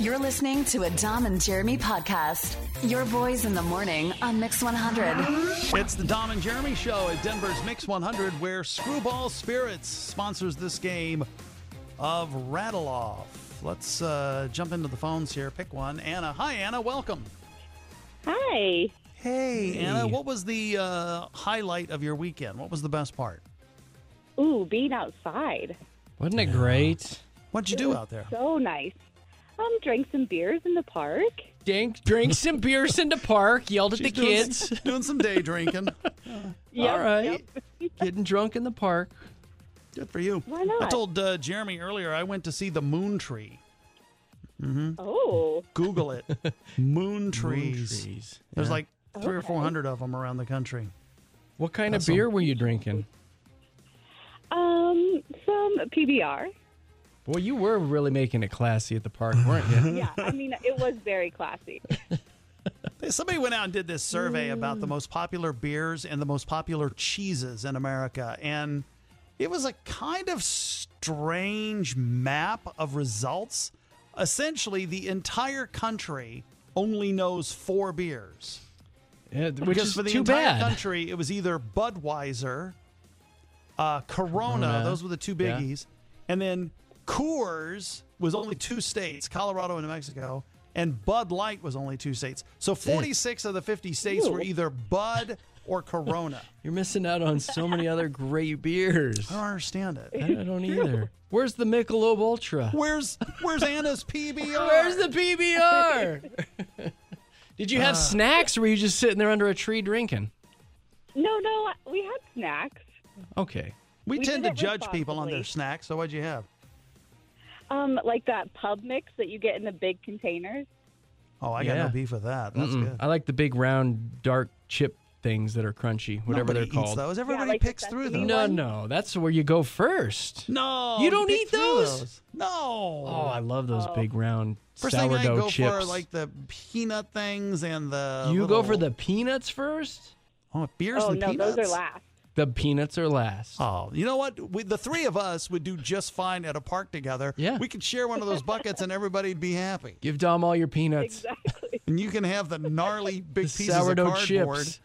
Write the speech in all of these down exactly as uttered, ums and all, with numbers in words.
You're listening to a Dom and Jeremy podcast. Your boys in the morning on Mix one hundred. It's the Dom and Jeremy Show at Denver's Mix one hundred, where Screwball Spirits sponsors this game of Rattle Off. Let's uh, jump into the phones here. Pick one. Anna. Hi, Anna. Welcome. Hi. Hey, hey. Anna. What was the uh, highlight of your weekend? What was the best part? Ooh, being outside. Wasn't it great? What'd you do out there? So nice. Um, drank some beers in the park. Drank, drank some beers in the park, yelled at She's the doing kids. Some, doing some day drinking. Yep, All right. Yep. Getting drunk in the park. Good for you. Why not? I told uh, Jeremy earlier I went to see the Moon Tree. Mm-hmm. Oh. Google it. Moon trees. Moon trees. There's Yeah. like three or Okay. four hundred of them around the country. What kind That's of beer some- were you drinking? Um, some P B R. Well, you were really making it classy at the park, weren't you? Yeah, I mean, it was very classy. Somebody went out and did this survey about Mm. the most popular beers and the most popular cheeses in America. And it was a kind of strange map of results. Essentially, the entire country only knows four beers. Yeah, which because is for the too entire bad. country, it was either Budweiser, uh, Corona, Corona. those were the two Yeah. biggies, and then Coors was only two states, Colorado and New Mexico, and Bud Light was only two states. So forty-six of the fifty states were Ooh. either Bud or Corona. You're missing out on so many other great beers. I don't understand it. I don't either. Where's the Michelob Ultra? Where's Where's Anna's P B R? Where's the P B R? Did you have Uh, snacks or were you just sitting there under a tree drinking? No, no, we had snacks. Okay. We, we tend did to it judge people on their responsibly. snacks. So what'd you have? Um, like that pub mix that you get in the big containers. Oh, I got Yeah. no beef with that. That's Mm-mm. good. I like the big round dark chip things that are crunchy, whatever Nobody they're called. eats those. Everybody like the picks through sesame them. No, ones? no, that's where you go first. No, You don't pick eat through those? No. Oh, I love those Oh. big round First thing I sourdough go chips. for like the peanut things and the. you little, go for the peanuts first? oh beers Oh, and no, peanuts. those are last. The peanuts are last. Oh, you know what? We, the three of us would do just fine at a park together. Yeah. we could share one of those buckets and everybody'd be happy. Give Dom all your peanuts. Exactly. And you can have the gnarly big The pieces sourdough of cardboard. chips.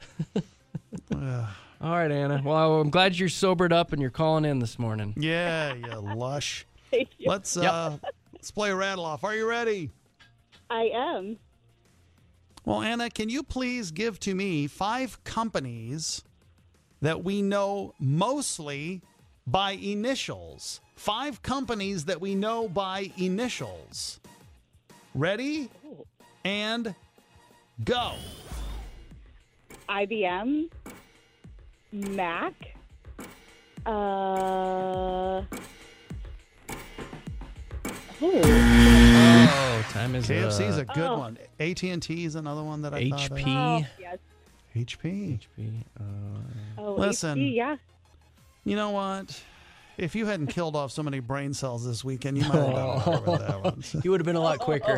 All right, Anna. Well, I'm glad you're sobered up and you're calling in this morning. Yeah, you lush. Thank you. Let's uh, let's play a rattle off. Are you ready? I am. Well, Anna, can you please give to me five companies that we know mostly by initials? Five companies that we know by initials. Ready? And go. I B M, Mac, uh, oh, Oh, time is K F C is uh, a good Oh. one. A T and T is another one that I thought H of. P. oh yes. H P. H P. Uh, Oh, Listen. H P, yeah. You know what? If you hadn't killed off so many brain cells this weekend, you might have done better with that one. you would have been a lot quicker.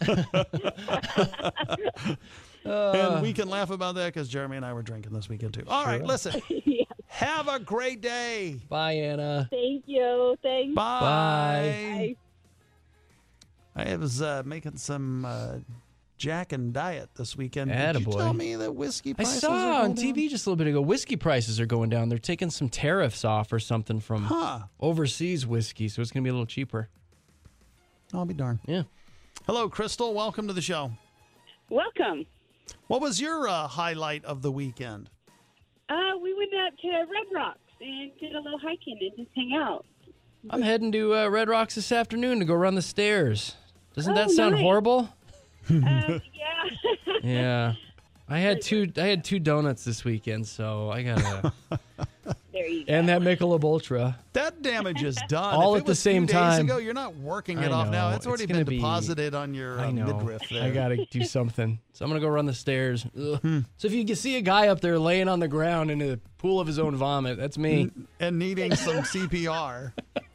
Oh, And we can laugh about that because Jeremy and I were drinking this weekend too. All right, listen. yeah. Have a great day. Bye, Anna. Thank you. Thanks. Bye. Bye. I was uh, making some uh, Jack and Diet this weekend. Did you Attaboy. tell me that whiskey I prices saw are on going T V down? just a little bit ago, whiskey prices are going down. They're taking some tariffs off or something from Huh. overseas whiskey, so it's going to be a little cheaper. I'll be darned. Yeah. Hello, Crystal. Welcome to the show. Welcome. What was your uh, highlight of the weekend? Uh, we went out to Red Rocks and did a little hiking and just hang out. I'm heading to uh, Red Rocks this afternoon to go run the stairs. Doesn't that Oh, sound nice. horrible? Um, yeah. Yeah. I had two I had two donuts this weekend, so I gotta There you go. and that Michelob Ultra. That damage is done. All If at it the was same two time. Days ago, you're not working it I off now. know. It's already It's been gonna be- deposited on your uh, I know. midriff there. I gotta do something. So I'm gonna go run the stairs. Ugh. So if you can see a guy up there laying on the ground in a pool of his own vomit, that's me. and needing some C P R.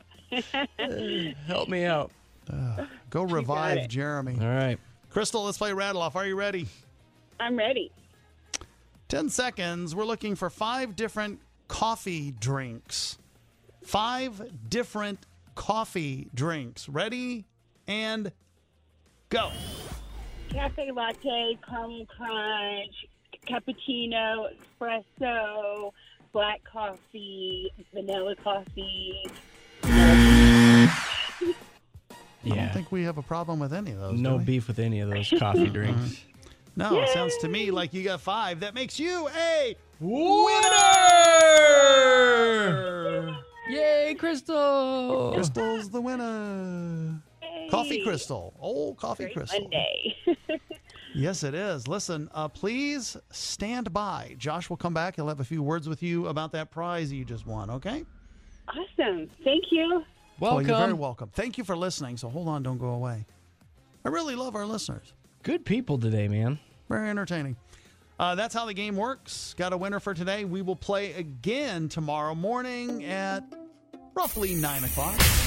Help me out. Go revive it. Jeremy. All right. Crystal, let's play Rattle Off. Are you ready? I'm ready. Ten seconds. We're looking for five different coffee drinks. Five different coffee drinks. Ready? And Go. Cafe latte, caramel crunch, cappuccino, espresso, black coffee, vanilla coffee. I don't Yeah. think we have a problem with any of those. No do we? beef with any of those coffee drinks. No, it sounds to me like you got five. That makes you a Winner! Yay, Crystal! Crystal's the winner. Yay. Coffee Crystal. Old Coffee Great Crystal. Monday. Yes, it is. Listen, uh, please stand by. Josh will come back. He'll have a few words with you about that prize you just won, okay? Awesome. Thank you. Well, Welcome. you're very welcome. Thank you for listening. So hold on, don't go away. I really love our listeners. Good people today, man. Very entertaining. Uh, that's how the game works. Got a winner for today. We will play again tomorrow morning at roughly nine o'clock.